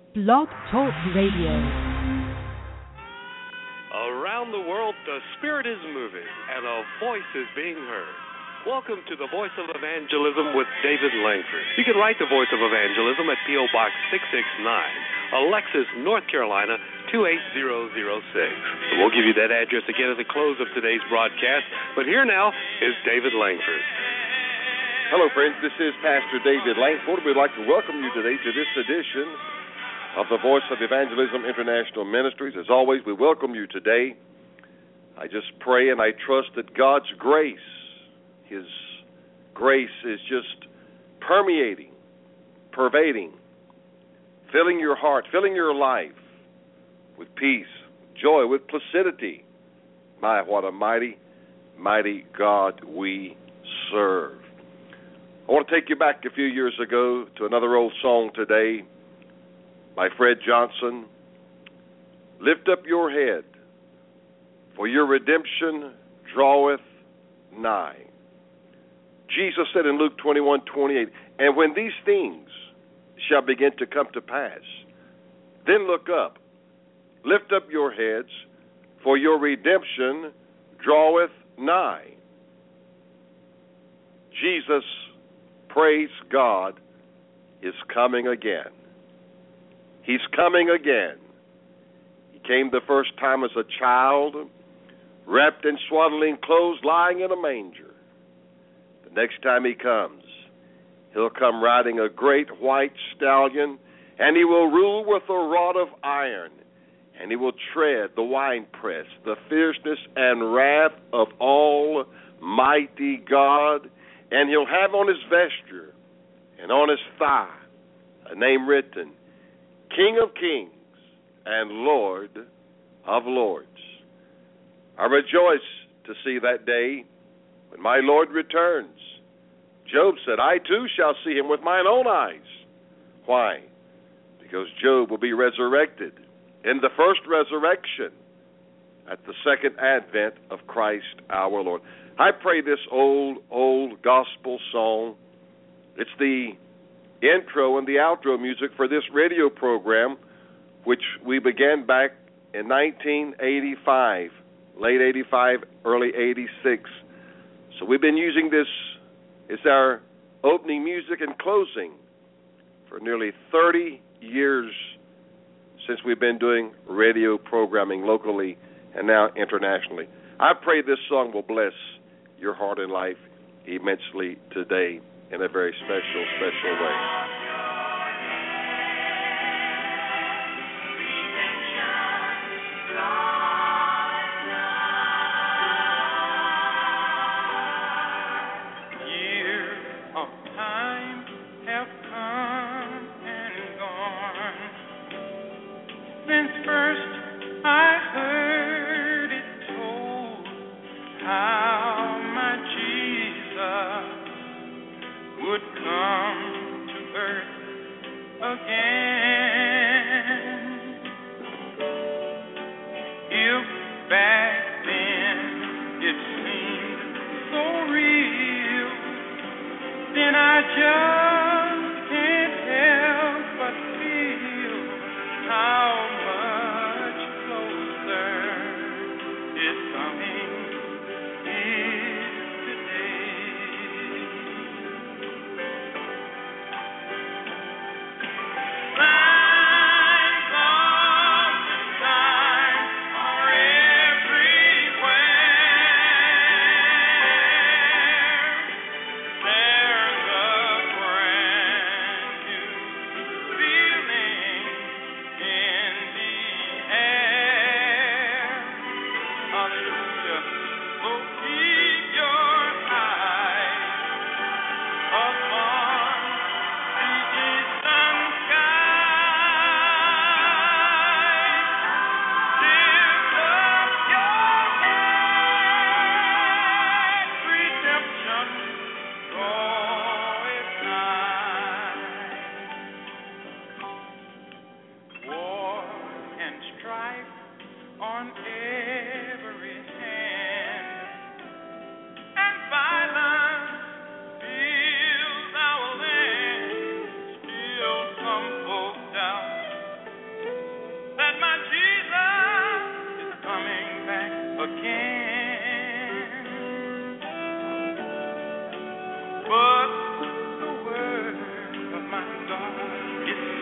Blog Talk Radio. Around the world, the Spirit is moving and a voice is being heard. Welcome to the Voice of Evangelism with David Langford. You can write the Voice of Evangelism at P.O. Box 669, Alexis, North Carolina, 28006. So we'll give you that address again at the close of today's broadcast. But here now is David Langford. Hello, friends. This is Pastor David Langford. We'd like to welcome you today to this edition of the Voice of Evangelism International Ministries. As always, we welcome you today. I just pray and I trust that God's grace, His grace is just permeating, pervading, filling your heart, filling your life with peace, joy, with placidity. My, what a mighty, mighty God we serve. I want to take you back a few years ago to another old song today by Fred Johnson. Lift up your head, for your redemption draweth nigh. Jesus said in Luke 21:28, and when these things shall begin to come to pass, then look up, lift up your heads, for your redemption draweth nigh. Jesus, praise God, is coming again. He's coming again. He came the first time as a child, wrapped in swaddling clothes, lying in a manger. The next time he comes, he'll come riding a great white stallion, and he will rule with a rod of iron, and he will tread the winepress, the fierceness and wrath of Almighty God, and he'll have on his vesture and on his thigh a name written, King of Kings and Lord of Lords. I rejoice to see that day when my Lord returns. Job said, I too shall see him with mine own eyes. Why? Because Job will be resurrected in the first resurrection at the second advent of Christ our Lord. I pray this old gospel song, it's the intro and the outro music for this radio program, which we began back in 1985, late 85, early 86. So we've been using this as our opening music and closing for nearly 30 years since we've been doing radio programming locally and now internationally. I pray this song will bless your heart and life immensely today in a very special, special way. There's a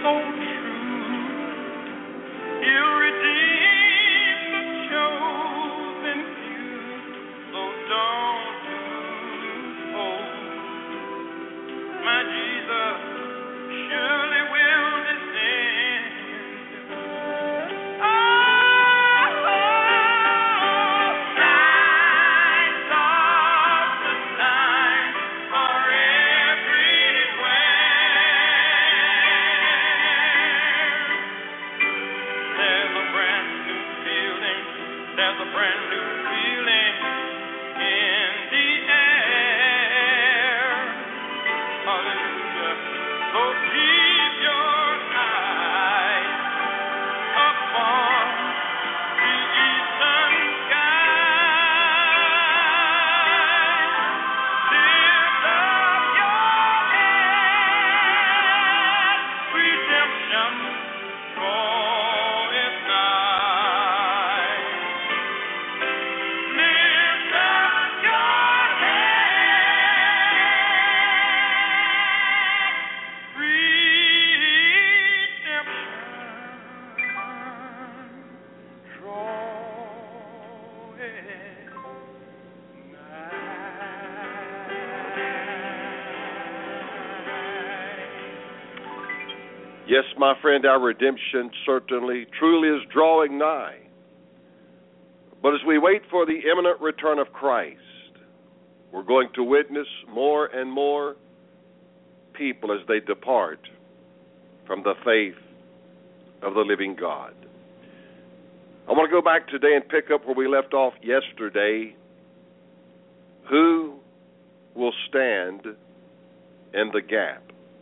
Yes, my friend, our redemption certainly, truly is drawing nigh. But as we wait for the imminent return of Christ, we're going to witness more and more people as they depart from the faith of the living God. I want to go back today and pick up where we left off yesterday. Who will stand in the gap?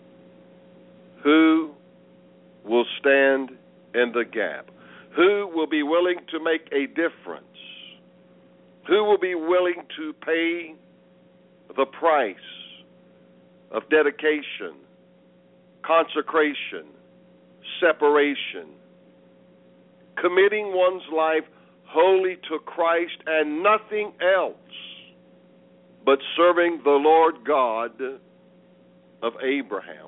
Who will stand in the gap? Who will be willing to make a difference? Who will be willing to pay the price of dedication, consecration, separation, committing one's life wholly to Christ and nothing else but serving the Lord God of Abraham?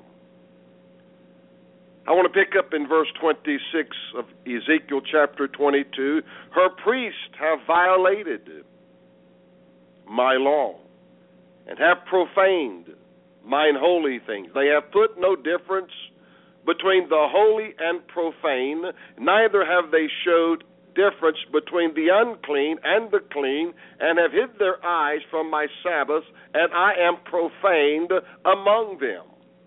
I want to pick up in verse 26 of Ezekiel chapter 22. Her priests have violated my law and have profaned mine holy things. They have put no difference between the holy and profane, neither have they showed difference between the unclean and the clean, and have hid their eyes from my Sabbaths, and I am profaned among them.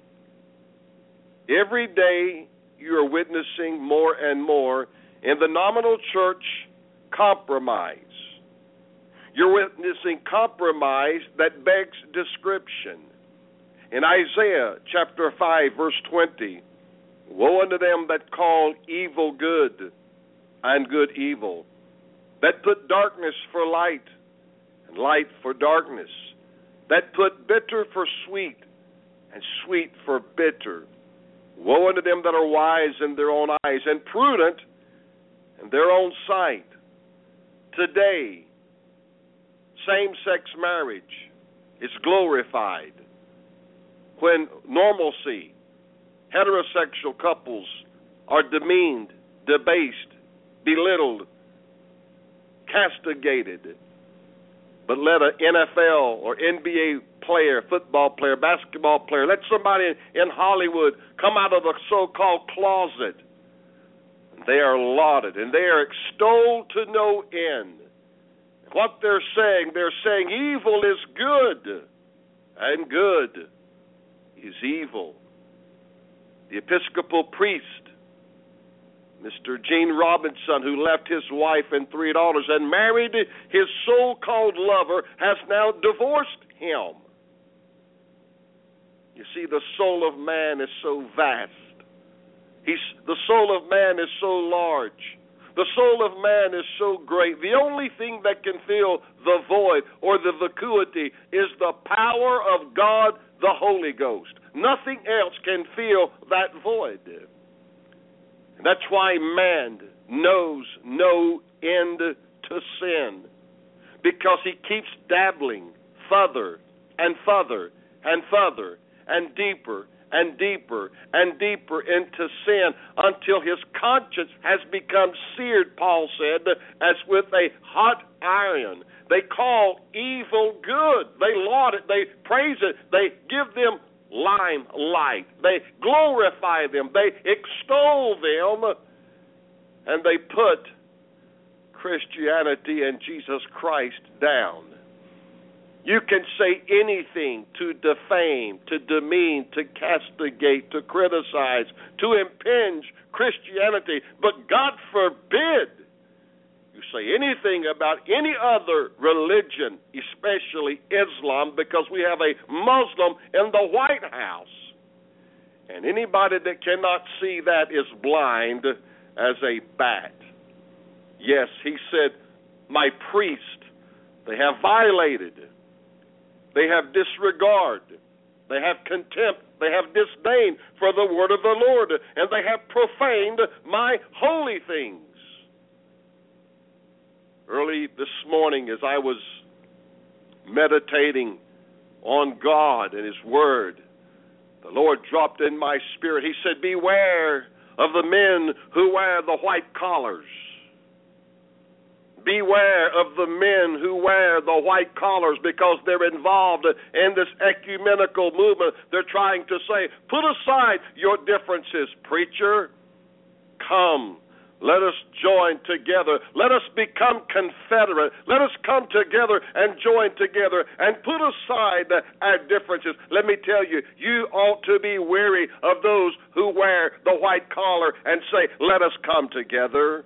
Every day you are witnessing more and more in the nominal church compromise. You're witnessing compromise that begs description. In Isaiah chapter 5, verse 20, woe unto them that call evil good and good evil, that put darkness for light and light for darkness, that put bitter for sweet and sweet for bitter. Woe unto them that are wise in their own eyes and prudent in their own sight. Today, same-sex marriage is glorified when normalcy, heterosexual couples are demeaned, debased, belittled, castigated. But let an NFL or NBA player, football player, basketball player, let somebody in Hollywood come out of the so-called closet. They are lauded and they are extolled to no end. What they're saying evil is good and good is evil. The Episcopal priest, Mr. Gene Robinson, who left his wife and 3 daughters and married his so-called lover, has now divorced him. You see, the soul of man is so vast. The soul of man is so large. The soul of man is so great. The only thing that can fill the void or the vacuity is the power of God, the Holy Ghost. Nothing else can fill that void. And that's why man knows no end to sin, because he keeps dabbling further and further and further and deeper and deeper and deeper into sin until his conscience has become seared, Paul said, as with a hot iron. They call evil good. They laud it. They praise it. They give them limelight. They glorify them. They extol them. And they put Christianity and Jesus Christ down. You can say anything to defame, to demean, to castigate, to criticize, to impinge Christianity, but God forbid you say anything about any other religion, especially Islam, because we have a Muslim in the White House. And anybody that cannot see that is blind as a bat. Yes, he said, my priest, they have violated. They have disregard. They have contempt. They have disdain for the word of the Lord. And they have profaned my holy things. Early this morning, as I was meditating on God and his word, the Lord dropped in my spirit. He said, beware of the men who wear the white collars. Beware of the men who wear the white collars, because they're involved in this ecumenical movement. They're trying to say, put aside your differences, preacher. Come, let us join together. Let us become confederate. Let us come together and join together and put aside our differences. Let me tell you, you ought to be weary of those who wear the white collar and say, let us come together.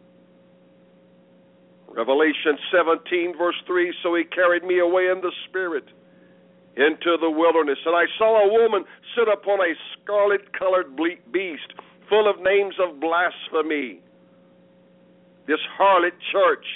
Revelation 17, verse 3, so he carried me away in the spirit into the wilderness. And I saw a woman sit upon a scarlet-colored beast, full of names of blasphemy. This harlot church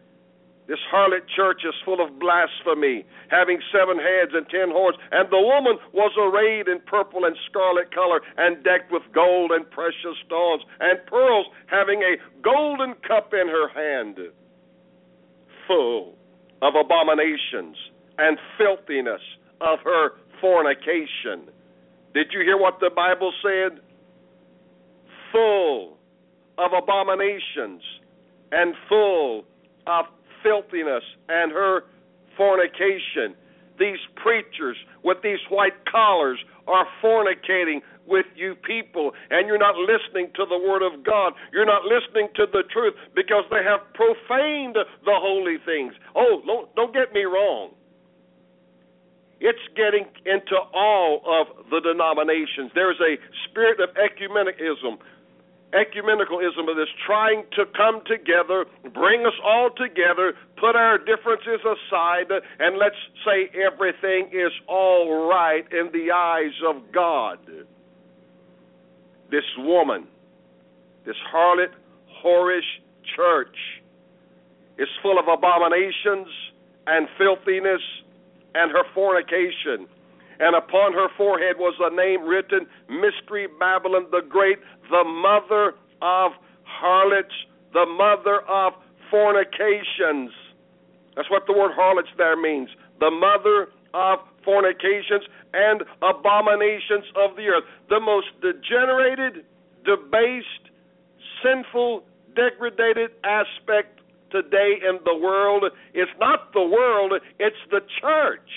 is full of blasphemy, having 7 heads and 10 horns. And the woman was arrayed in purple and scarlet color, and decked with gold and precious stones and pearls, having a golden cup in her hand, full of abominations and filthiness of her fornication. Did you hear what the Bible said? Full of abominations and full of filthiness and her fornication. These preachers with these white collars are fornicating with you people, and you're not listening to the Word of God. You're not listening to the truth, because they have profaned the holy things. Oh, don't get me wrong. It's getting into all of the denominations. There's a spirit of ecumenicalism that is trying to come together, bring us all together, put our differences aside, and let's say everything is all right in the eyes of God. This woman, this harlot, whorish church, is full of abominations and filthiness and her fornication. And upon her forehead was a name written, Mystery Babylon the Great, the mother of harlots, the mother of fornications. That's what the word harlots there means. The mother of fornications and abominations of the earth. The most degenerated, debased, sinful, degraded aspect today in the world is not the world, it's the church.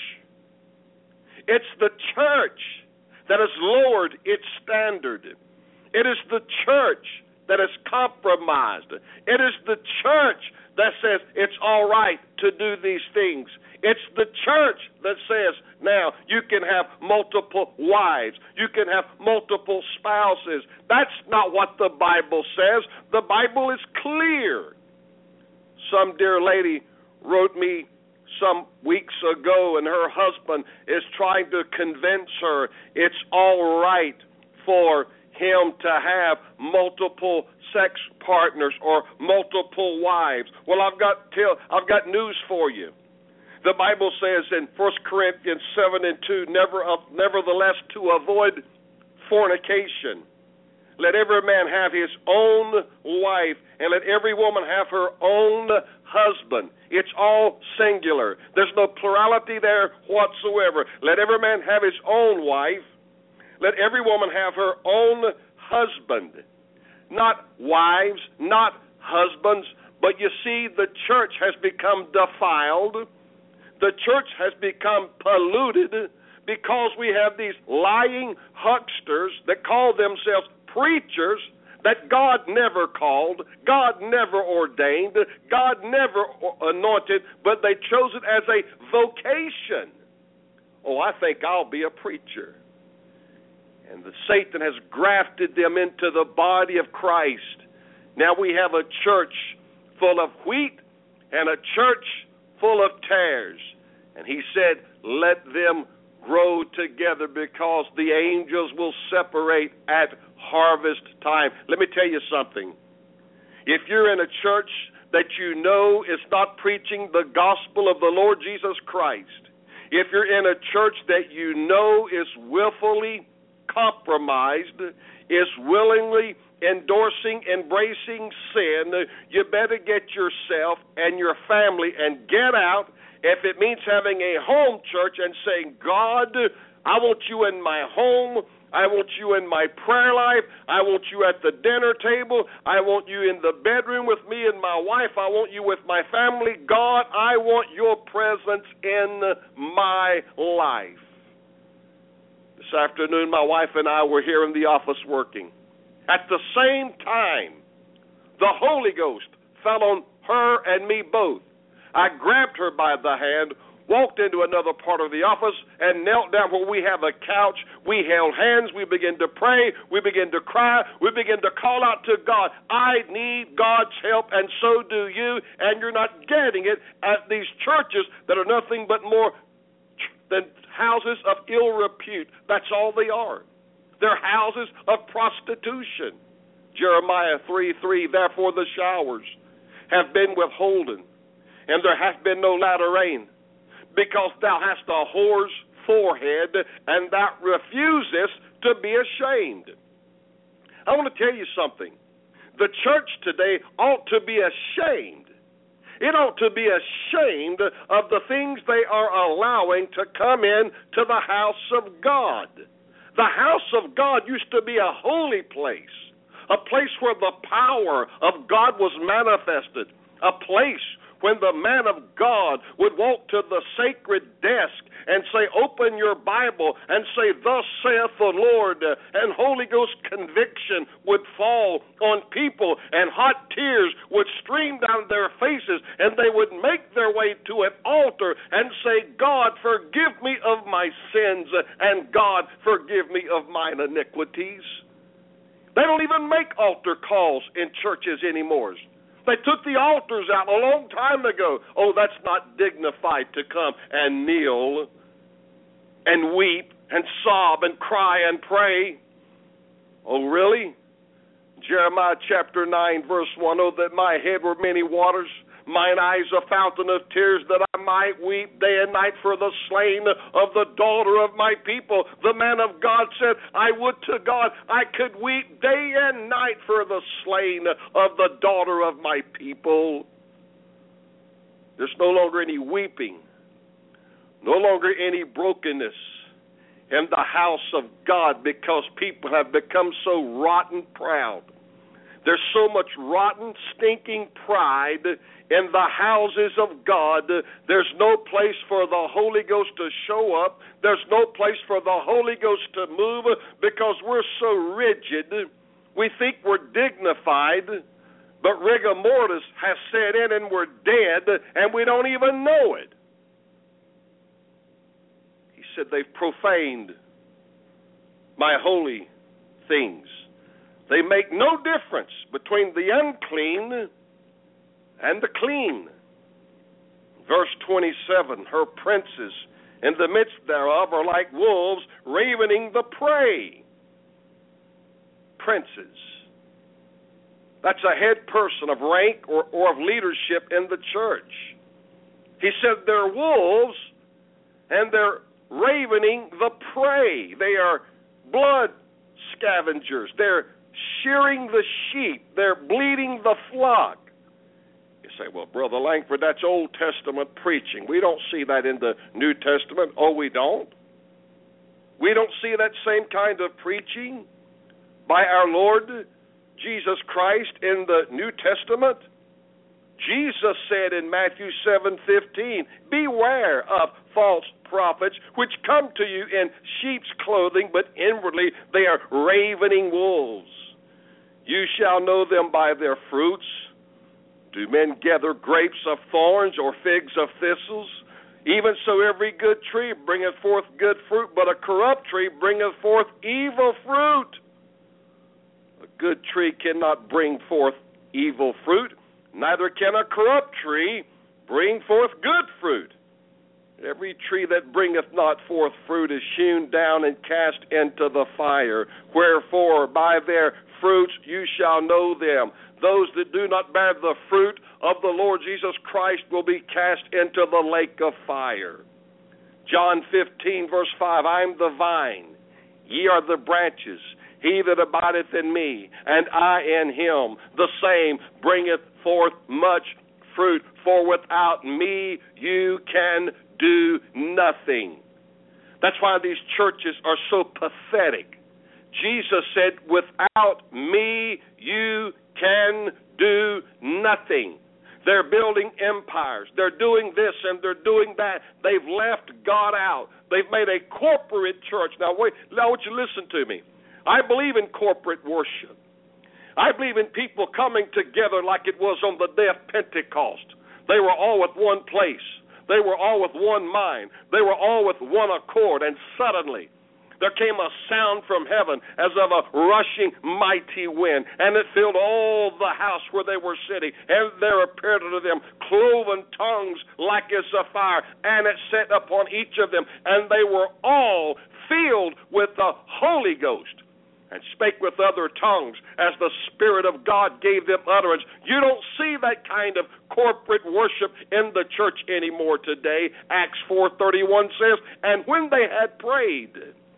It's the church that has lowered its standard. It is the church that is compromised. It is the church that says it's all right to do these things. It's the church that says, now, you can have multiple wives. You can have multiple spouses. That's not what the Bible says. The Bible is clear. Some dear lady wrote me some weeks ago, and her husband is trying to convince her it's all right for him to have multiple sex partners or multiple wives. Well, I've got news for you. The Bible says in 1 Corinthians 7:2, nevertheless, to avoid fornication, let every man have his own wife, and let every woman have her own husband. It's all singular. There's no plurality there whatsoever. Let every man have his own wife. let every woman have her own husband. Not wives, not husbands, but you see, the church has become defiled. The church has become polluted because we have these lying hucksters that call themselves preachers that God never called, God never ordained, God never anointed, but they chose it as a vocation. Oh, I think I'll be a preacher. And Satan has grafted them into the body of Christ. Now we have a church full of wheat and a church full of tares. And he said, let them grow together because the angels will separate at harvest time. Let me tell you something. If you're in a church that you know is not preaching the gospel of the Lord Jesus Christ, if you're in a church that you know is willfully compromised, is willingly endorsing, embracing sin, you better get yourself and your family and get out. If it means having a home church and saying, God, I want you in my home, I want you in my prayer life, I want you at the dinner table, I want you in the bedroom with me and my wife, I want you with my family. God, I want your presence in my life. This afternoon, my wife and I were here in the office working. At the same time, the Holy Ghost fell on her and me both. I grabbed her by the hand, walked into another part of the office, and knelt down where we have a couch. We held hands. We began to pray. We began to cry. We began to call out to God. I need God's help, and so do you, and you're not getting it at these churches that are nothing but more than houses of ill repute. That's all they are. They're houses of prostitution. Jeremiah 3:3, therefore the showers have been withholden, and there hath been no latter rain, because thou hast a whore's forehead, and thou refusest to be ashamed. I want to tell you something. The church today ought to be ashamed. It ought to be ashamed of the things they are allowing to come in to the house of God. The house of God used to be a holy place, a place where the power of God was manifested, a place when the man of God would walk to the sacred desk and say, open your Bible, and say, thus saith the Lord, and Holy Ghost conviction would fall on people, and hot tears would stream down their faces, and they would make their way to an altar and say, God, forgive me of my sins, and God, forgive me of mine iniquities. They don't even make altar calls in churches anymore. They took the altars out a long time ago. Oh, that's not dignified to come and kneel and weep and sob and cry and pray. Oh, really? Jeremiah chapter 9, verse 1, oh, that my head were many waters, mine eyes a fountain of tears, that I might weep day and night for the slain of the daughter of my people. The man of God said, I would to God I could weep day and night for the slain of the daughter of my people. There's no longer any weeping, no longer any brokenness in the house of God, because people have become so rotten proud. There's so much rotten, stinking pride in the houses of God. There's no place for the Holy Ghost to show up. There's no place for the Holy Ghost to move, because we're so rigid. We think we're dignified, but rigor mortis has set in and we're dead, and we don't even know it. He said they've profaned my holy things. They make no difference between the unclean and the clean. Verse 27, her princes in the midst thereof are like wolves ravening the prey. Princes. That's a head person of rank or of leadership in the church. He said they're wolves and they're ravening the prey. They are blood scavengers. They're shearing the sheep. They're bleeding the flock. You say, well, Brother Langford, that's Old Testament preaching. We don't see that in the New Testament. Oh, we don't? We don't see that same kind of preaching by our Lord Jesus Christ in the New Testament. Jesus said in Matthew 7:15, beware of false prophets which come to you in sheep's clothing, but inwardly they are ravening wolves. You shall know them by their fruits. Do men gather grapes of thorns or figs of thistles? Even so every good tree bringeth forth good fruit, but a corrupt tree bringeth forth evil fruit. A good tree cannot bring forth evil fruit, neither can a corrupt tree bring forth good fruit. Every tree that bringeth not forth fruit is hewn down and cast into the fire. Wherefore, by their fruits you shall know them. Those that do not bear the fruit of the Lord Jesus Christ will be cast into the lake of fire. John 15, verse 5, I am the vine, ye are the branches. He that abideth in me, and I in him, the same bringeth forth much fruit. For without me you can do nothing. That's why these churches are so pathetic. Jesus said, without me you can do nothing. They're building empires. They're doing this and they're doing that. They've left God out. They've made a corporate church. Now, wait, I want you to listen to me. I believe in corporate worship. I believe in people coming together like it was on the day of Pentecost. They were all with one place. They were all with one mind. They were all with one accord. And suddenly, there came a sound from heaven as of a rushing mighty wind, and it filled all the house where they were sitting. And there appeared unto them cloven tongues like as of fire, and it sat upon each of them, and they were all filled with the Holy Ghost, and spake with other tongues as the Spirit of God gave them utterance. You don't see that kind of corporate worship in the church anymore today. Acts 4:31 says, and when they had prayed,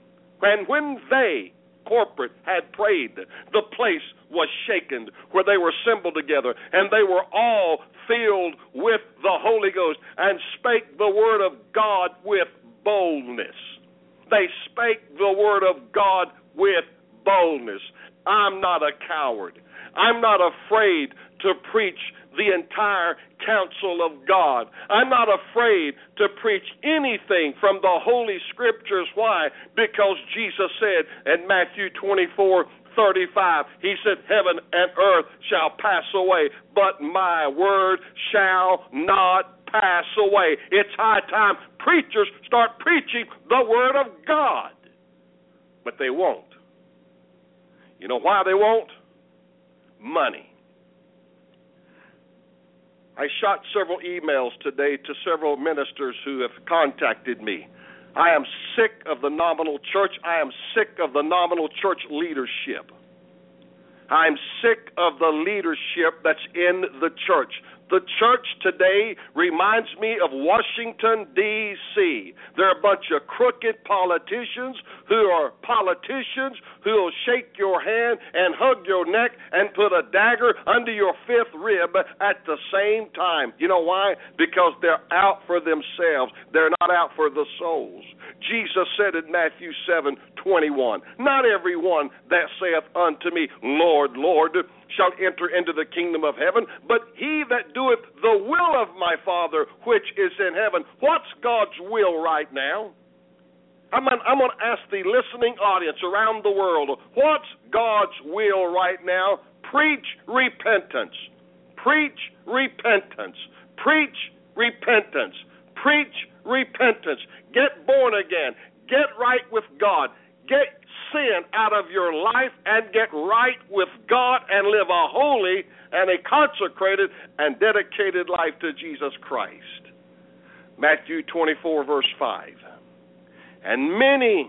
and when they, corporate, had prayed, the place was shaken where they were assembled together, and they were all filled with the Holy Ghost, and spake the word of God with boldness. They spake the word of God with boldness. I'm not a coward. I'm not afraid to preach the entire counsel of God. I'm not afraid to preach anything from the Holy Scriptures. Why? Because Jesus said in Matthew 24:35, he said, heaven and earth shall pass away, but my word shall not pass away. It's high time preachers start preaching the word of God. But they won't. You know why they won't? Money. I shot several emails today to several ministers who have contacted me. I am sick of the nominal church. I am sick of the nominal church leadership. I'm sick of the leadership that's in the church. The church today reminds me of Washington, D.C. They're a bunch of crooked politicians who will shake your hand and hug your neck and put a dagger under your fifth rib at the same time. You know why? Because they're out for themselves. They're not out for the souls. Jesus said in Matthew 7:21, not everyone that saith unto me, Lord, Lord, shall enter into the kingdom of heaven, but he that doeth the will of my Father which is in heaven. What's God's will right now? I'm going to ask the listening audience around the world, what's God's will right now? Preach repentance. Preach repentance. Preach repentance. Preach repentance. Get born again. Get right with God. Get sin out of your life and get right with God and live a holy and a consecrated and dedicated life to Jesus Christ. Matthew 24, verse 5. And many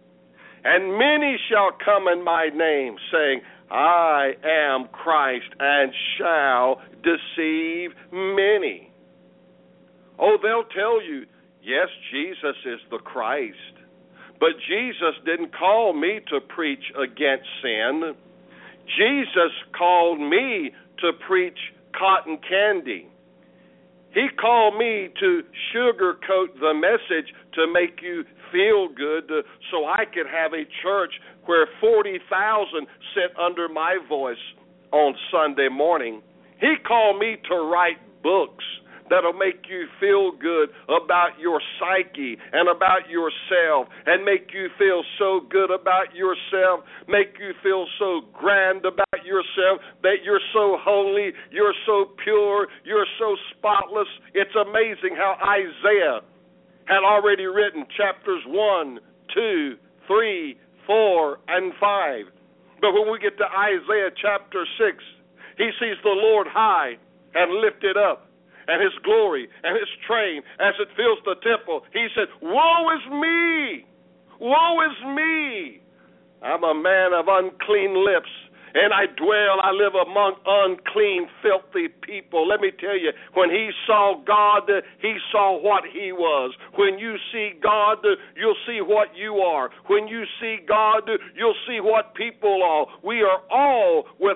shall come in my name, saying, I am Christ, and shall deceive many. Oh, they'll tell you, yes, Jesus is the Christ. But Jesus didn't call me to preach against sin. Jesus called me to preach cotton candy. He called me to sugarcoat the message to make you feel good so I could have a church where 40,000 sit under my voice on Sunday morning. He called me to write books that'll make you feel good about your psyche and about yourself, and make you feel so good about yourself, make you feel so grand about yourself that you're so holy, you're so pure, you're so spotless. It's amazing how Isaiah had already written chapters 1, 2, 3, 4, and 5. But when we get to Isaiah chapter 6, he sees the Lord high and lifted up, and his glory and his train as it fills the temple. He said, woe is me! Woe is me! I'm a man of unclean lips, and I live among unclean, filthy people. Let me tell you, when he saw God, he saw what he was. When you see God, you'll see what you are. When you see God, you'll see what people are. We are all with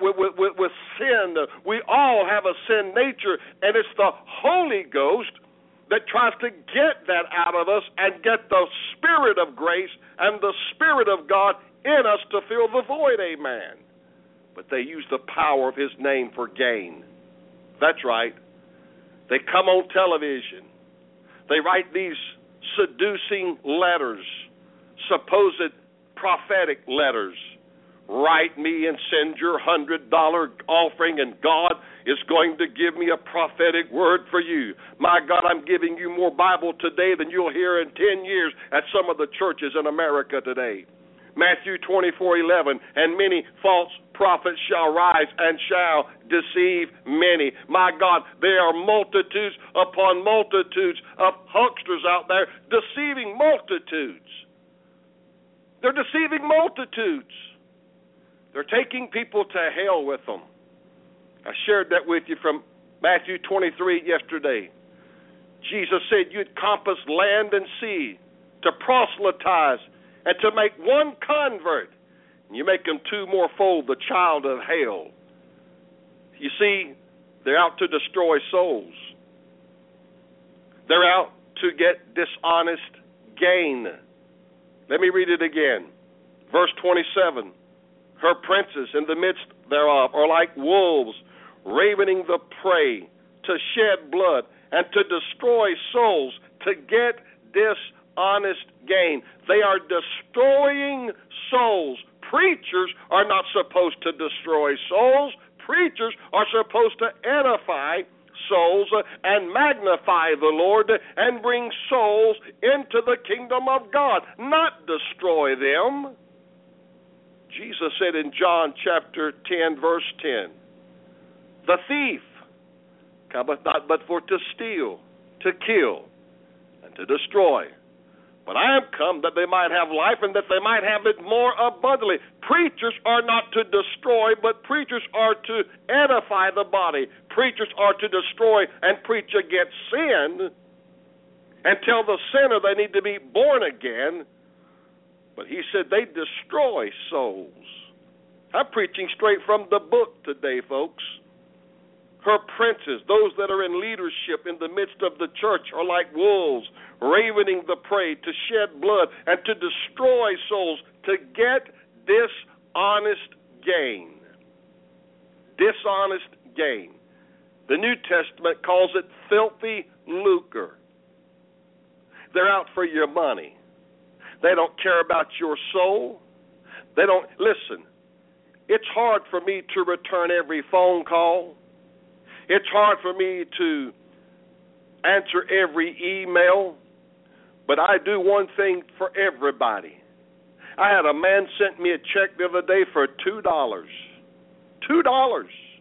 sin. We all have a sin nature, and it's the Holy Ghost that tries to get that out of us and get the Spirit of grace and the Spirit of God in us to fill the void, amen. But they use the power of his name for gain. That's right. They come on television. They write these seducing letters, supposed prophetic letters. Write me and send your $100 offering, and God is going to give me a prophetic word for you. My God, I'm giving you more Bible today than you'll hear in 10 years at some of the churches in America today. Matthew 24:11, and many false prophets shall rise and shall deceive many. My God, there are multitudes upon multitudes of hucksters out there deceiving multitudes. They're deceiving multitudes. They're taking people to hell with them. I shared that with you from Matthew 23 yesterday. Jesus said you'd compass land and sea to proselytize and to make one convert. And you make them two more fold, the child of hell. You see, they're out to destroy souls. They're out to get dishonest gain. Let me read it again. Verse 27. Her princes in the midst thereof are like wolves, ravening the prey, to shed blood and to destroy souls, to get dishonest gain. They are destroying souls. Preachers are not supposed to destroy souls. Preachers are supposed to edify souls and magnify the Lord and bring souls into the kingdom of God, not destroy them. Jesus said in John chapter 10, verse 10, the thief cometh not but for to steal, to kill, and to destroy. But I am come that they might have life and that they might have it more abundantly. Preachers are not to destroy, but preachers are to edify the body. Preachers are to destroy and preach against sin and tell the sinner they need to be born again. But he said they destroy souls. I'm preaching straight from the book today, folks. Her princes, those that are in leadership in the midst of the church, are like wolves, ravening the prey, to shed blood and to destroy souls, to get dishonest gain. Dishonest gain. The New Testament calls it filthy lucre. They're out for your money. They don't care about your soul. They don't. Listen, it's hard for me to return every phone call. It's hard for me to answer every email. But I do one thing for everybody. I had a man sent me a check the other day for $2. $2.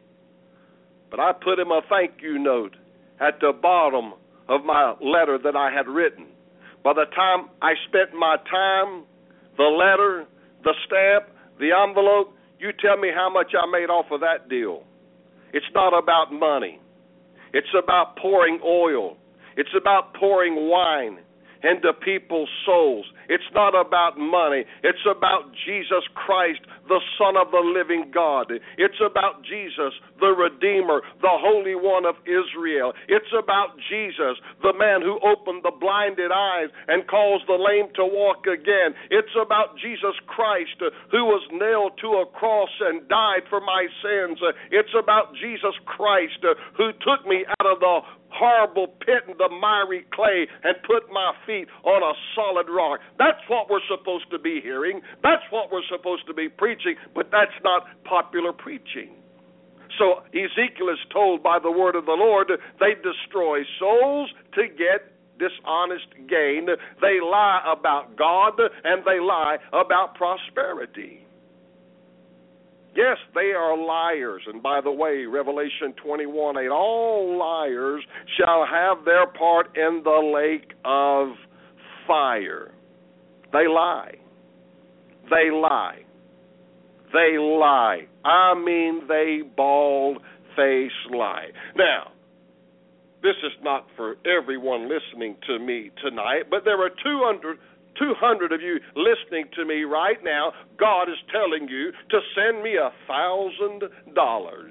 But I put him a thank you note at the bottom of my letter that I had written. By the time I spent my time, the letter, the stamp, the envelope, you tell me how much I made off of that deal. It's not about money. It's about pouring oil. It's about pouring wine. into people's souls. It's not about money. It's about Jesus Christ, the Son of the living God. It's about Jesus, the Redeemer, the Holy One of Israel. It's about Jesus, the man who opened the blinded eyes and caused the lame to walk again. It's about Jesus Christ, who was nailed to a cross and died for my sins. It's about Jesus Christ, who took me out of the horrible pit in the miry clay and put my feet on a solid rock. That's what we're supposed to be hearing. That's what we're supposed to be preaching, but that's not popular preaching. So Ezekiel is told by the word of the Lord, they destroy souls to get dishonest gain. They lie about God and they lie about prosperity. Yes, they are liars. And by the way, Revelation 21:8, all liars shall have their part in the lake of fire. They lie. They lie. They lie. I mean, they bald-faced lie. Now, this is not for everyone listening to me tonight, but there are 200 of you listening to me right now. God is telling you to send me $1,000.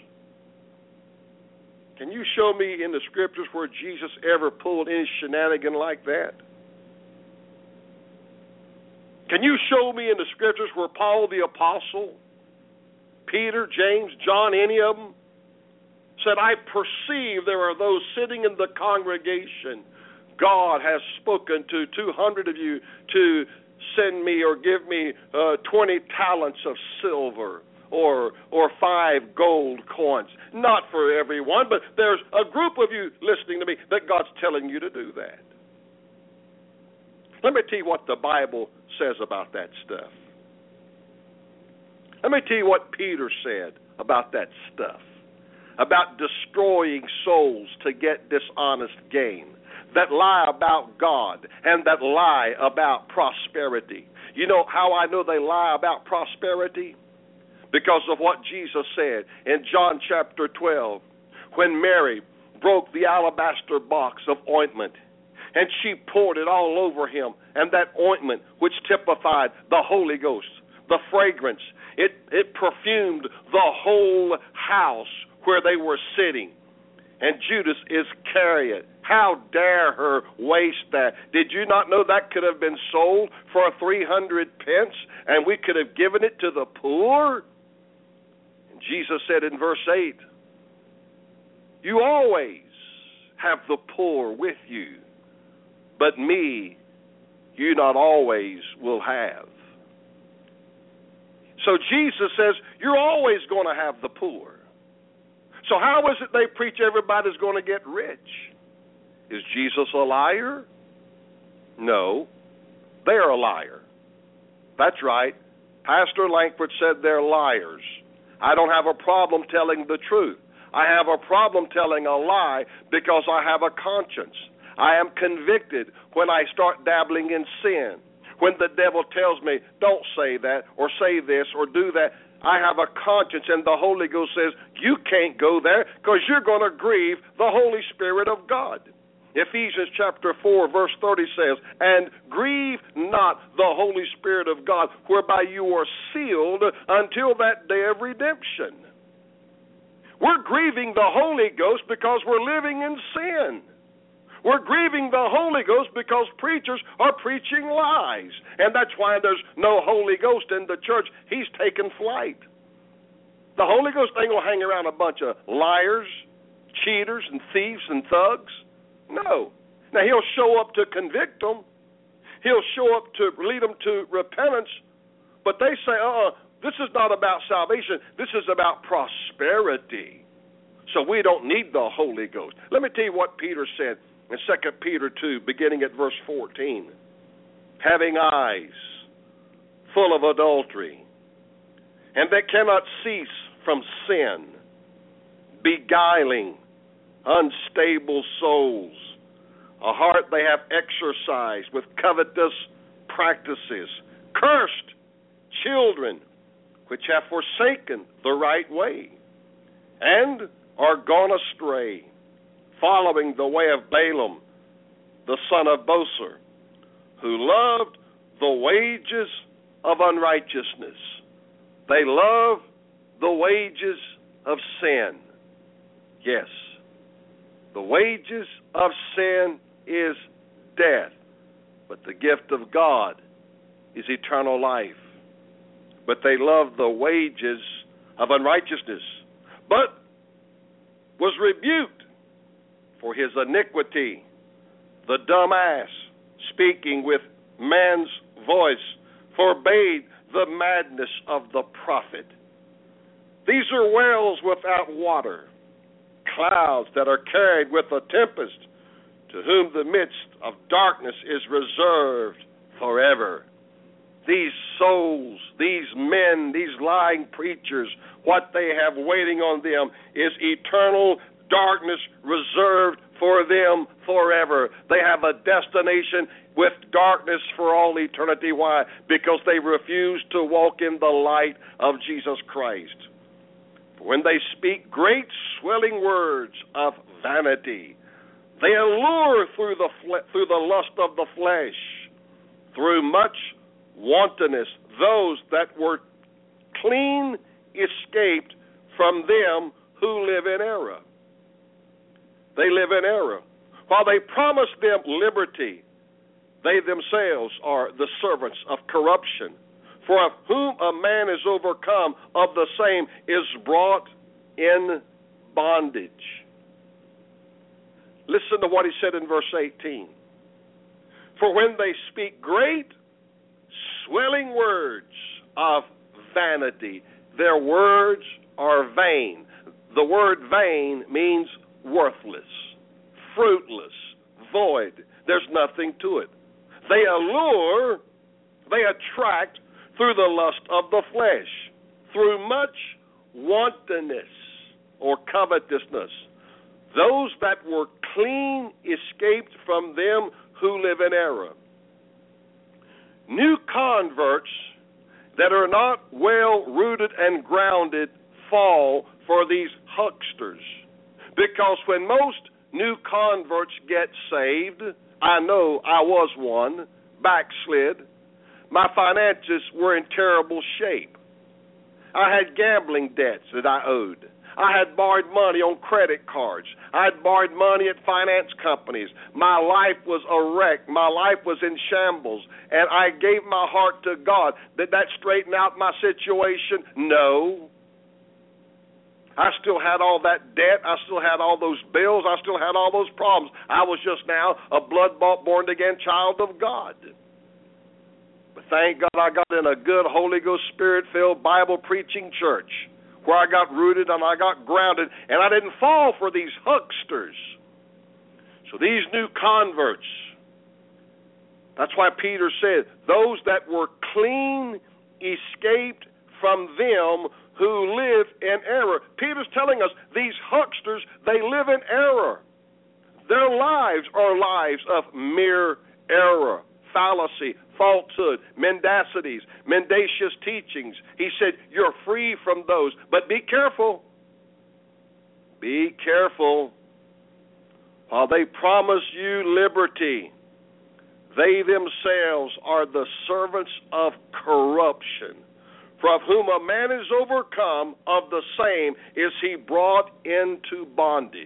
Can you show me in the scriptures where Jesus ever pulled any shenanigan like that? Can you show me in the scriptures where Paul the Apostle, Peter, James, John, any of them, said, I perceive there are those sitting in the congregation. God has spoken to 200 of you to send me or give me 20 talents of silver or 5 gold coins. Not for everyone, but there's a group of you listening to me that God's telling you to do that. Let me tell you what the Bible says about that stuff. Let me tell you what Peter said about that stuff, about destroying souls to get dishonest gain, that lie about God and that lie about prosperity. You know how I know they lie about prosperity? Because of what Jesus said in John chapter 12, when Mary broke the alabaster box of ointment and she poured it all over him, and that ointment, which typified the Holy Ghost, the fragrance, it perfumed the whole house where they were sitting. And Judas Iscariot, how dare her waste that? Did you not know that could have been sold for 300 pence and we could have given it to the poor? And Jesus said in verse 8, you always have the poor with you, but me you not always will have. So Jesus says, you're always going to have the poor. So how is it they preach everybody's going to get rich? Is Jesus a liar? No, they're a liar. That's right. Pastor Langford said they're liars. I don't have a problem telling the truth. I have a problem telling a lie because I have a conscience. I am convicted when I start dabbling in sin. When the devil tells me, don't say that, or say this, or do that, I have a conscience, and the Holy Ghost says, you can't go there because you're going to grieve the Holy Spirit of God. Ephesians chapter 4, verse 30 says, and grieve not the Holy Spirit of God, whereby you are sealed until that day of redemption. We're grieving the Holy Ghost because we're living in sin. We're grieving the Holy Ghost because preachers are preaching lies. And that's why there's no Holy Ghost in the church. He's taken flight. The Holy Ghost ain't going to hang around a bunch of liars, cheaters, and thieves and thugs. No. Now, he'll show up to convict them. He'll show up to lead them to repentance. But they say, this is not about salvation. This is about prosperity. So we don't need the Holy Ghost. Let me tell you what Peter said in 2 Peter 2, beginning at verse 14. Having eyes full of adultery, and that cannot cease from sin, beguiling unstable souls, a heart they have exercised with covetous practices, cursed children, which have forsaken the right way, and are gone astray, following the way of Balaam, the son of Boser, who loved the wages of unrighteousness. They love the wages of sin. Yes, the wages of sin is death, but the gift of God is eternal life. But they love the wages of unrighteousness, but was rebuked for his iniquity. The dumb ass, speaking with man's voice, forbade the madness of the prophet. These are wells without water, clouds that are carried with a tempest, to whom the midst of darkness is reserved forever. These souls, these men, these lying preachers, what they have waiting on them is eternal darkness reserved for them forever. They have a destination with darkness for all eternity. Why? Because they refuse to walk in the light of Jesus Christ. For when they speak great swelling words of vanity, they allure through the lust of the flesh, through much wantonness, those that were clean escaped from them who live in error. They live in error. While they promise them liberty, they themselves are the servants of corruption. For of whom a man is overcome, of the same is brought in bondage. Listen to what he said in verse 18. For when they speak great, swelling words of vanity, their words are vain. The word vain means worthless, fruitless, void. There's nothing to it. They allure, they attract through the lust of the flesh, through much wantonness or covetousness. Those that were clean escaped from them who live in error. New converts that are not well rooted and grounded fall for these hucksters. Because when most new converts get saved, I know I was one, backslid. My finances were in terrible shape. I had gambling debts that I owed. I had borrowed money on credit cards. I had borrowed money at finance companies. My life was a wreck. My life was in shambles. And I gave my heart to God. Did that straighten out my situation? No. I still had all that debt. I still had all those bills. I still had all those problems. I was just now a blood-bought, born-again child of God. But thank God I got in a good Holy Ghost Spirit-filled Bible-preaching church where I got rooted and I got grounded, and I didn't fall for these hucksters. So these new converts, that's why Peter said, those that were clean escaped from them who live in error. Peter's telling us these hucksters, they live in error. Their lives are lives of mere error, fallacy, falsehood, mendacities, mendacious teachings. He said, you're free from those. But be careful. Be careful. While they promise you liberty, they themselves are the servants of corruption. For of whom a man is overcome, of the same is he brought into bondage.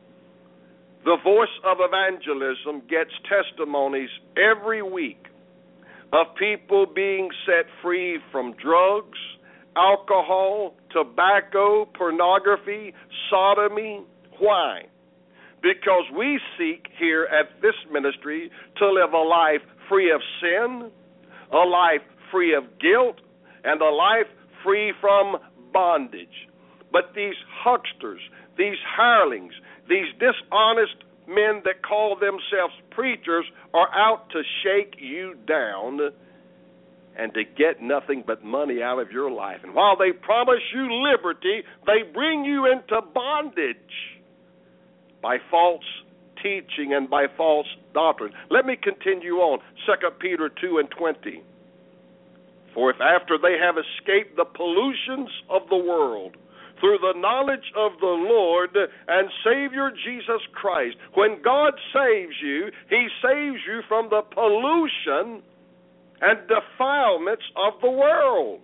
The Voice of Evangelism gets testimonies every week of people being set free from drugs, alcohol, tobacco, pornography, sodomy. Why? Because we seek here at this ministry to live a life free of sin, a life free of guilt, and a life free from bondage. But these hucksters, these hirelings, these dishonest men that call themselves preachers are out to shake you down and to get nothing but money out of your life. And while they promise you liberty, they bring you into bondage by false teaching and by false doctrine. Let me continue on. 2 Peter 2:20. For if after they have escaped the pollutions of the world, through the knowledge of the Lord and Savior Jesus Christ. When God saves you, He saves you from the pollution and defilements of the world.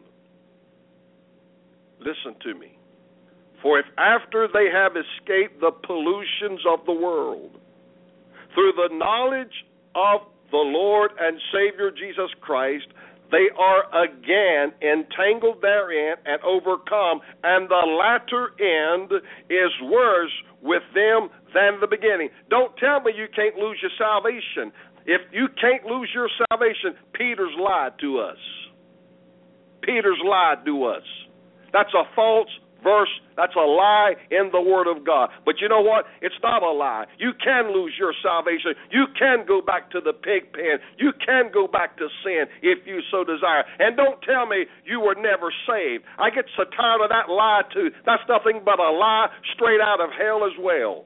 Listen to me. For if after they have escaped the pollutions of the world, through the knowledge of the Lord and Savior Jesus Christ, they are again entangled therein and overcome, and the latter end is worse with them than the beginning. Don't tell me you can't lose your salvation. If you can't lose your salvation, Peter's lied to us. Peter's lied to us. That's a false verse. That's a lie in the Word of God. But you know what? It's not a lie. You can lose your salvation. You can go back to the pig pen. You can go back to sin if you so desire. And don't tell me you were never saved. I get so tired of that lie too. That's nothing but a lie straight out of hell as well.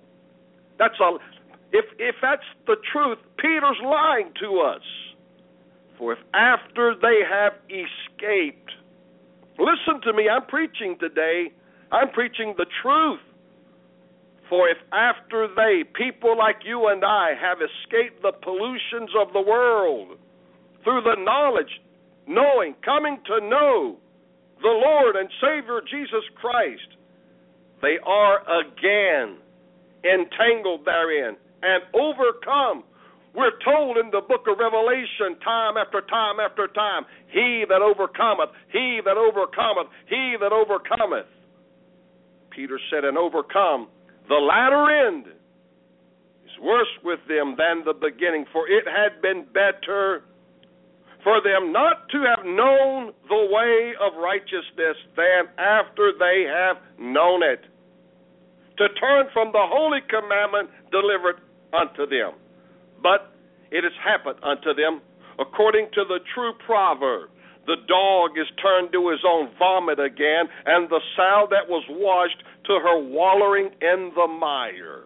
If that's the truth, Peter's lying to us. For if after they have escaped, listen to me, I'm preaching today. I'm preaching the truth. For if after they, people like you and I, have escaped the pollutions of the world through the knowledge, knowing, coming to know the Lord and Savior Jesus Christ, they are again entangled therein and overcome. We're told in the book of Revelation time after time after time, he that overcometh, he that overcometh, he that overcometh. Peter said, and overcome. The latter end is worse with them than the beginning, for it had been better for them not to have known the way of righteousness than after they have known it, to turn from the holy commandment delivered unto them. But it has happened unto them according to the true proverb. The dog is turned to his own vomit again, and the sow that was washed to her wallowing in the mire.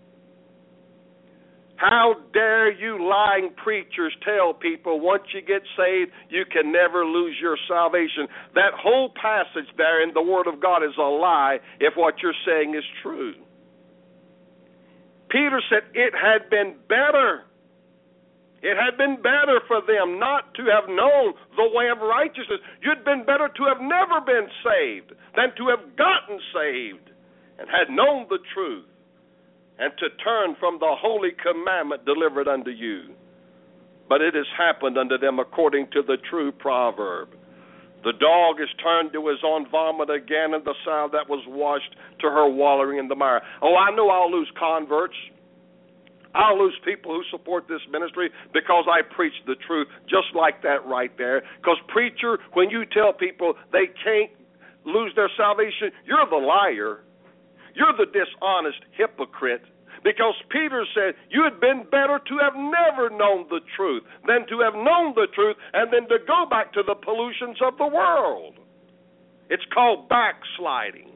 How dare you lying preachers tell people once you get saved, you can never lose your salvation. That whole passage there in the Word of God is a lie if what you're saying is true. Peter said it had been better. It had been better for them not to have known the way of righteousness. You'd been better to have never been saved than to have gotten saved and had known the truth and to turn from the holy commandment delivered unto you. But it has happened unto them according to the true proverb. The dog is turned to his own vomit again, and the sow that was washed to her wallowing in the mire. Oh, I know I'll lose converts. I'll lose people who support this ministry because I preach the truth, just like that right there. Because, preacher, when you tell people they can't lose their salvation, you're the liar. You're the dishonest hypocrite. Because Peter said, you had been better to have never known the truth than to have known the truth and then to go back to the pollutions of the world. It's called backsliding.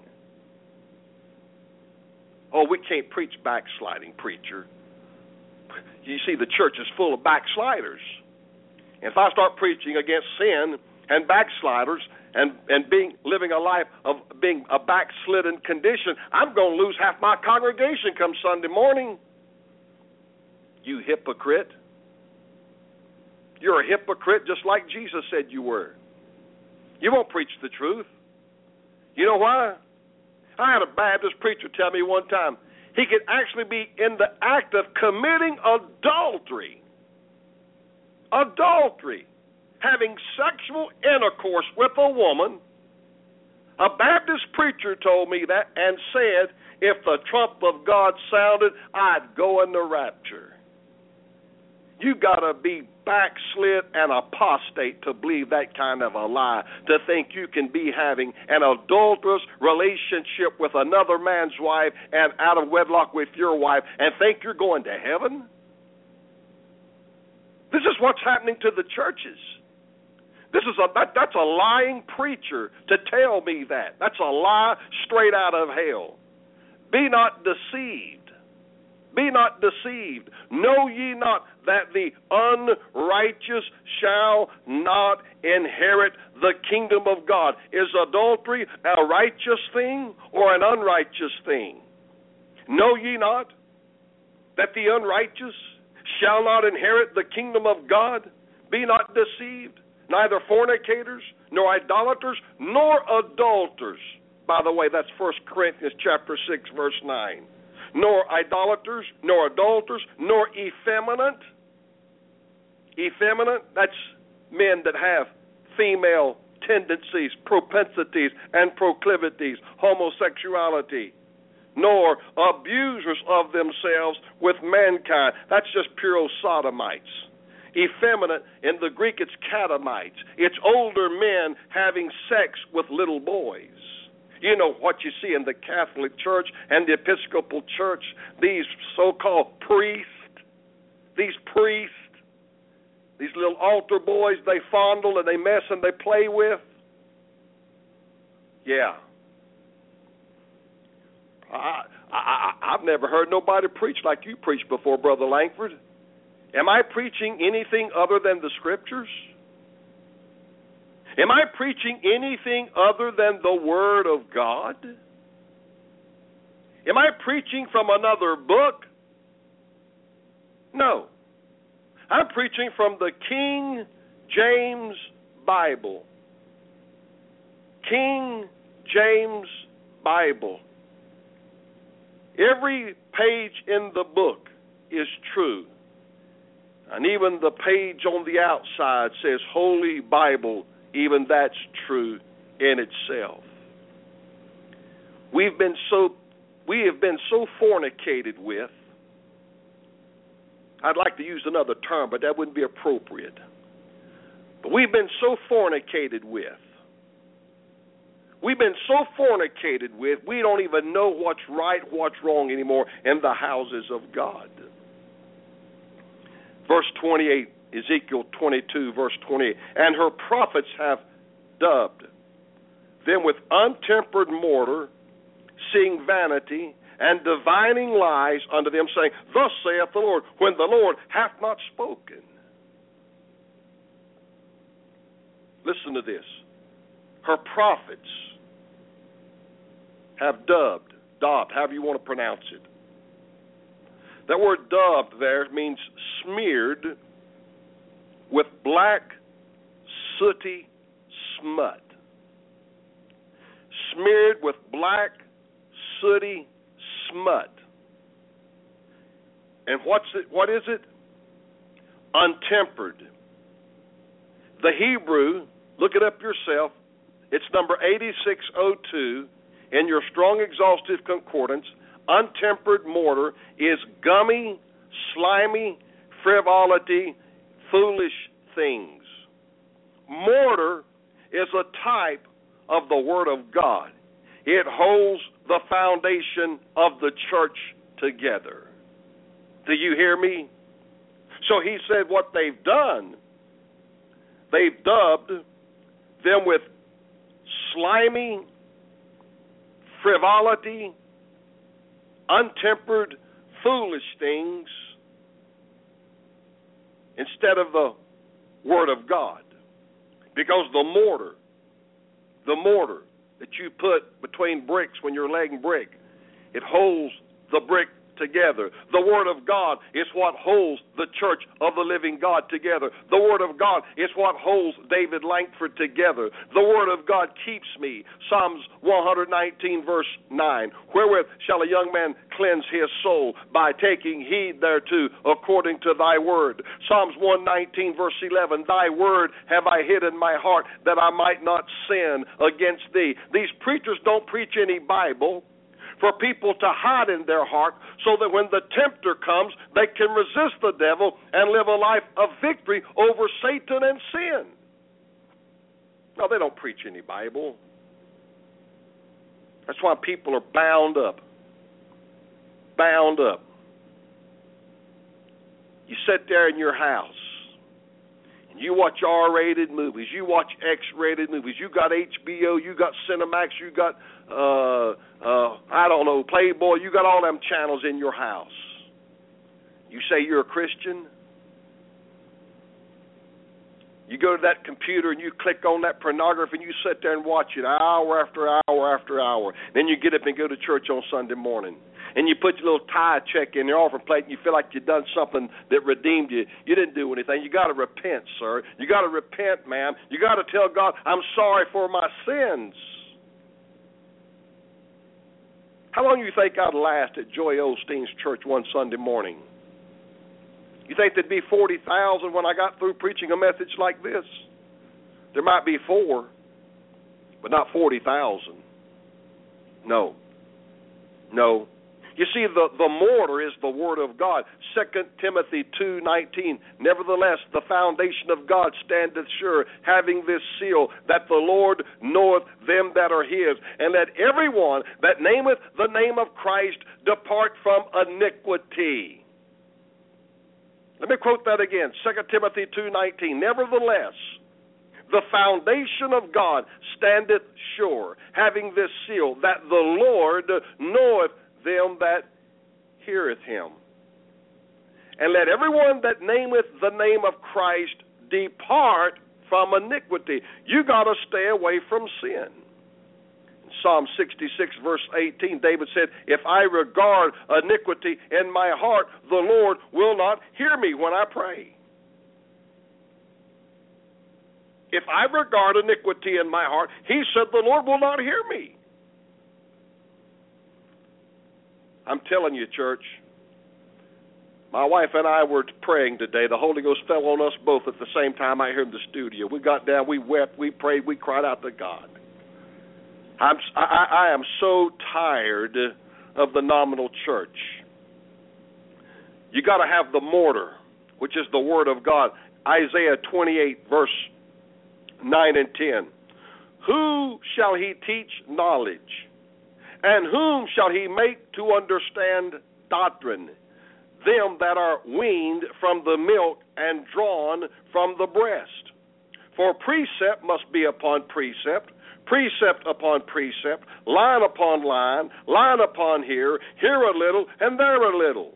Oh, we can't preach backsliding, preacher. You see, the church is full of backsliders. And if I start preaching against sin and backsliders and living a life of being a backslidden condition, I'm going to lose half my congregation come Sunday morning. You hypocrite. You're a hypocrite just like Jesus said you were. You won't preach the truth. You know why? I had a Baptist preacher tell me one time, he could actually be in the act of committing adultery. Adultery. Having sexual intercourse with a woman. A Baptist preacher told me that and said, if the trump of God sounded, I'd go in the rapture. You got to be backslid and apostate to believe that kind of a lie, to think you can be having an adulterous relationship with another man's wife and out of wedlock with your wife and think you're going to heaven. This is what's happening to the churches. That's a lying preacher to tell me that. That's a lie straight out of hell. Be not deceived. Be not deceived. Know ye not that the unrighteous shall not inherit the kingdom of God? Is adultery a righteous thing or an unrighteous thing? Know ye not that the unrighteous shall not inherit the kingdom of God? Be not deceived. Neither fornicators, nor idolaters, nor adulterers. By the way, that's 1 Corinthians chapter 6, verse 9. Nor idolaters, nor adulterers, nor effeminate. Effeminate, that's men that have female tendencies, propensities, and proclivities, homosexuality. Nor abusers of themselves with mankind. That's just pure sodomites. Effeminate, in the Greek it's catamites. It's older men having sex with little boys. You know what you see in the Catholic Church and the Episcopal Church, these so-called priests, these little altar boys they fondle and they mess and they play with. Yeah. I've never heard nobody preach like you preached before, Brother Langford. Am I preaching anything other than the Scriptures? Am I preaching anything other than the Word of God? Am I preaching from another book? No. I'm preaching from the King James Bible. King James Bible. Every page in the book is true. And even the page on the outside says Holy Bible. Even that's true in itself. We have been so fornicated with. I'd like to use another term, but that wouldn't be appropriate. But we've been so fornicated with. We've been so fornicated with, we don't even know what's right, what's wrong anymore in the houses of God. Verse 28, Ezekiel 22, verse 28. And her prophets have dubbed them with untempered mortar, seeing vanity, and divining lies unto them, saying, Thus saith the Lord, when the Lord hath not spoken. Listen to this. Her prophets have dubbed, however you want to pronounce it. That word dubbed there means smeared with black, sooty smut. Smeared with black, sooty smut. And what is it? Untempered. The Hebrew, look it up yourself, it's number 8602 in your Strong Exhaustive Concordance. Untempered mortar is gummy, slimy, frivolity, foolish things. Mortar is a type of the Word of God. It holds the foundation of the church together. Do you hear me? So he said what they've done, they've dubbed them with slimy, frivolity, untempered, foolish things instead of the Word of God. Because the mortar that you put between bricks when you're laying brick, it holds the brick together. The Word of God is what holds the church of the living God together. The Word of God is what holds David Langford together. The Word of God keeps me. Psalms 119 verse 9. Wherewith shall a young man cleanse his soul? By taking heed thereto according to thy word. Psalms 119 verse 11. Thy word have I hid in my heart that I might not sin against thee. These preachers don't preach any Bible for people to hide in their heart so that when the tempter comes, they can resist the devil and live a life of victory over Satan and sin. No, they don't preach any Bible. That's why people are bound up. Bound up. You sit there in your house and you watch R-rated movies, you watch X-rated movies, you got HBO, you got Cinemax, you got I don't know, Playboy, you got all them channels in your house. You say you're a Christian. You go to that computer and you click on that pornography and you sit there and watch it hour after hour after hour. Then you get up and go to church on Sunday morning. And you put your little tithe check in your offering plate and you feel like you've done something that redeemed you. You didn't do anything. You got to repent, sir. You got to repent, ma'am. You got to tell God, I'm sorry for my sins. How long do you think I'd last at Joy Osteen's church one Sunday morning? You think there'd be 40,000 when I got through preaching a message like this? There might be 4, but not 40,000. No. You see, the mortar is the Word of God. 2 Timothy 2:19. Nevertheless, the foundation of God standeth sure, having this seal, that the Lord knoweth them that are his. And let everyone that nameth the name of Christ depart from iniquity. Let me quote that again. 2 Timothy 2:19. Nevertheless, the foundation of God standeth sure, having this seal, that the Lord knoweth them that heareth him. And let everyone that nameth the name of Christ depart from iniquity. You got to stay away from sin. In Psalm 66, verse 18, David said, if I regard iniquity in my heart, the Lord will not hear me when I pray. If I regard iniquity in my heart, he said, the Lord will not hear me. I'm telling you, church, my wife and I were praying today. The Holy Ghost fell on us both at the same time out here in the studio. We got down, we wept, we prayed, we cried out to God. I am so tired of the nominal church. You got to have the mortar, which is the Word of God. Isaiah 28, verse 9 and 10. Who shall he teach knowledge? And whom shall he make to understand doctrine? Them that are weaned from the milk and drawn from the breast. For precept must be upon precept, precept upon precept, line upon line, line upon here a little, and there a little.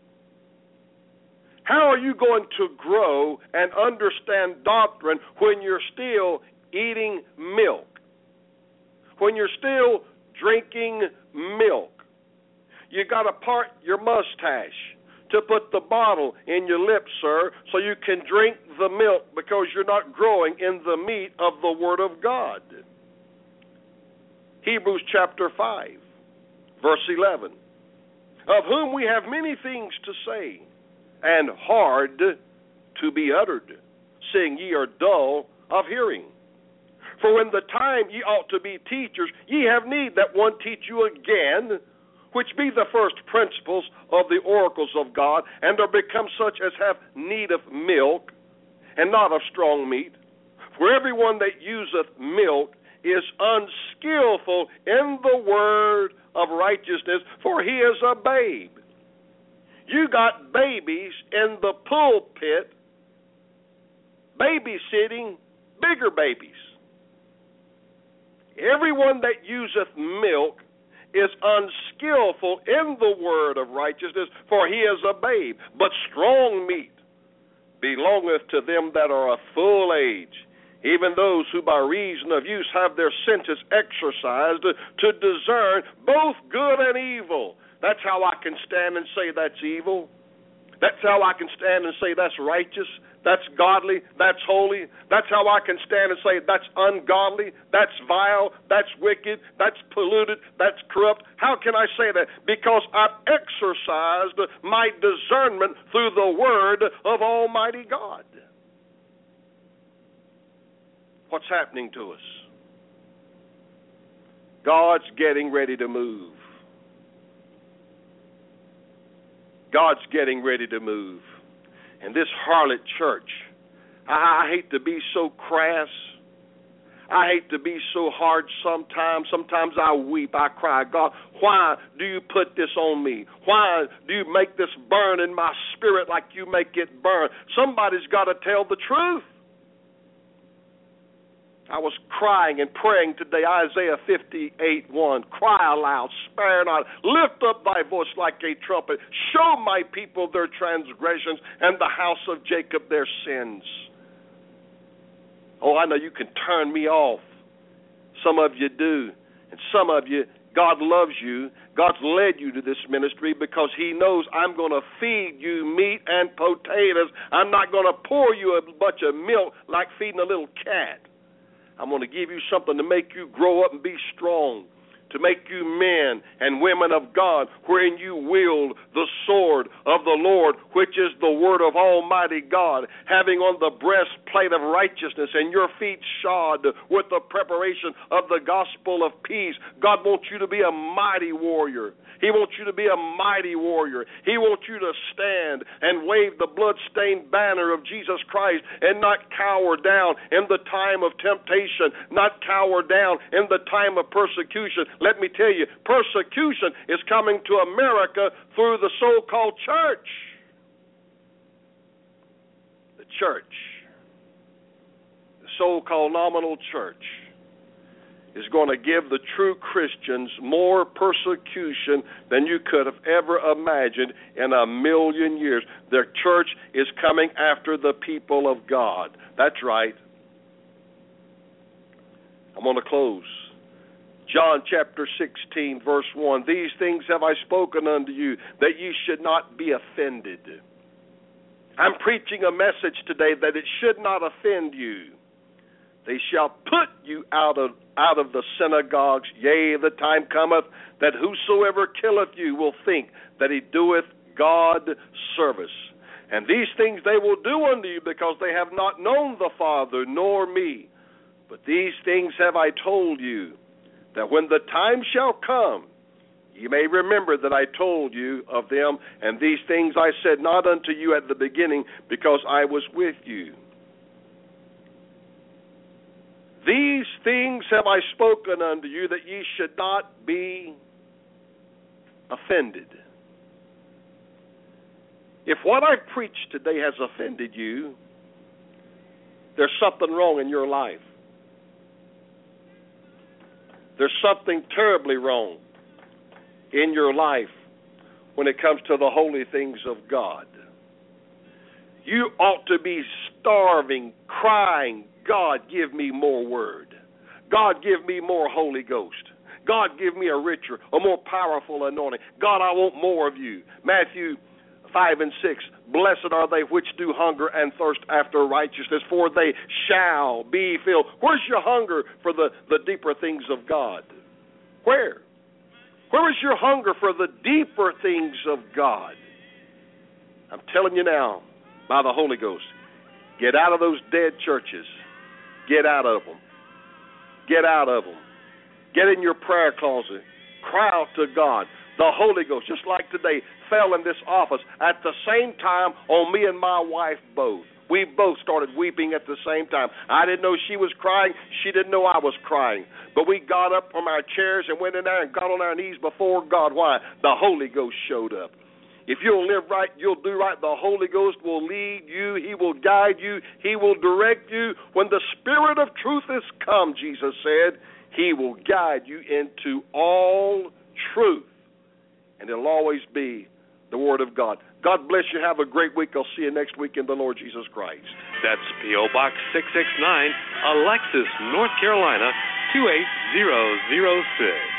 How are you going to grow and understand doctrine when you're still eating milk? When you're still drinking milk? You got to part your mustache to put the bottle in your lips, sir, so you can drink the milk because you're not growing in the meat of the Word of God. Hebrews chapter 5, verse 11. Of whom we have many things to say, and hard to be uttered, seeing ye are dull of hearing. For in the time ye ought to be teachers, ye have need that one teach you again, which be the first principles of the oracles of God, and are become such as have need of milk, and not of strong meat. For everyone that useth milk is unskillful in the word of righteousness, for he is a babe. You got babies in the pulpit babysitting bigger babies. Everyone that useth milk is unskillful in the word of righteousness, for he is a babe. But strong meat belongeth to them that are of full age, even those who by reason of use have their senses exercised to discern both good and evil. That's how I can stand and say that's evil. That's how I can stand and say that's righteous, that's godly, that's holy. That's how I can stand and say that's ungodly, that's vile, that's wicked, that's polluted, that's corrupt. How can I say that? Because I've exercised my discernment through the word of Almighty God. What's happening to us? God's getting ready to move. God's getting ready to move. And this harlot church, I hate to be so crass. I hate to be so hard sometimes. Sometimes I weep, I cry, God, why do you put this on me? Why do you make this burn in my spirit like you make it burn? Somebody's got to tell the truth. I was crying and praying today, Isaiah 58:1. Cry aloud, spare not, lift up thy voice like a trumpet. Show my people their transgressions and the house of Jacob their sins. Oh, I know you can turn me off. Some of you do. And some of you, God loves you. God's led you to this ministry because He knows I'm going to feed you meat and potatoes. I'm not going to pour you a bunch of milk like feeding a little cat. I'm going to give you something to make you grow up and be strong, to make you men and women of God, wherein you wield the sword of the Lord, which is the word of Almighty God, having on the breastplate of righteousness and your feet shod with the preparation of the gospel of peace. God wants you to be a mighty warrior. He wants you to be a mighty warrior. He wants you to stand and wave the blood-stained banner of Jesus Christ and not cower down in the time of temptation, not cower down in the time of persecution. Let me tell you, persecution is coming to America through the so-called church. The church, the so-called nominal church, is going to give the true Christians more persecution than you could have ever imagined in a million years. The church is coming after the people of God. That's right. I'm going to close. John chapter 16, verse 1. These things have I spoken unto you, that ye should not be offended. I'm preaching a message today that it should not offend you. They shall put you out of the synagogues. Yea, the time cometh that whosoever killeth you will think that he doeth God service. And these things they will do unto you, because they have not known the Father nor me. But these things have I told you, that when the time shall come, ye may remember that I told you of them. And these things I said not unto you at the beginning, because I was with you. These things have I spoken unto you, that ye should not be offended. If what I preached today has offended you, there's something wrong in your life. There's something terribly wrong in your life when it comes to the holy things of God. You ought to be starving, crying, God, give me more word. God, give me more Holy Ghost. God, give me a richer, a more powerful anointing. God, I want more of you. Matthew 5 and 6, blessed are they which do hunger and thirst after righteousness, for they shall be filled. Where's your hunger for the deeper things of God? Where? Where is your hunger for the deeper things of God? I'm telling you now, by the Holy Ghost, get out of those dead churches. Get out of them. Get out of them. Get in your prayer closet. Cry out to God. The Holy Ghost, just like today, fell in this office at the same time on me and my wife both. We both started weeping at the same time. I didn't know she was crying. She didn't know I was crying. But we got up from our chairs and went in there and got on our knees before God. Why? The Holy Ghost showed up. If you'll live right, you'll do right. The Holy Ghost will lead you. He will guide you. He will direct you. When the Spirit of truth is come, Jesus said, He will guide you into all truth. And it'll always be the Word of God. God bless you. Have a great week. I'll see you next week in the Lord Jesus Christ. That's P.O. Box 669, Alexis, North Carolina, 28006.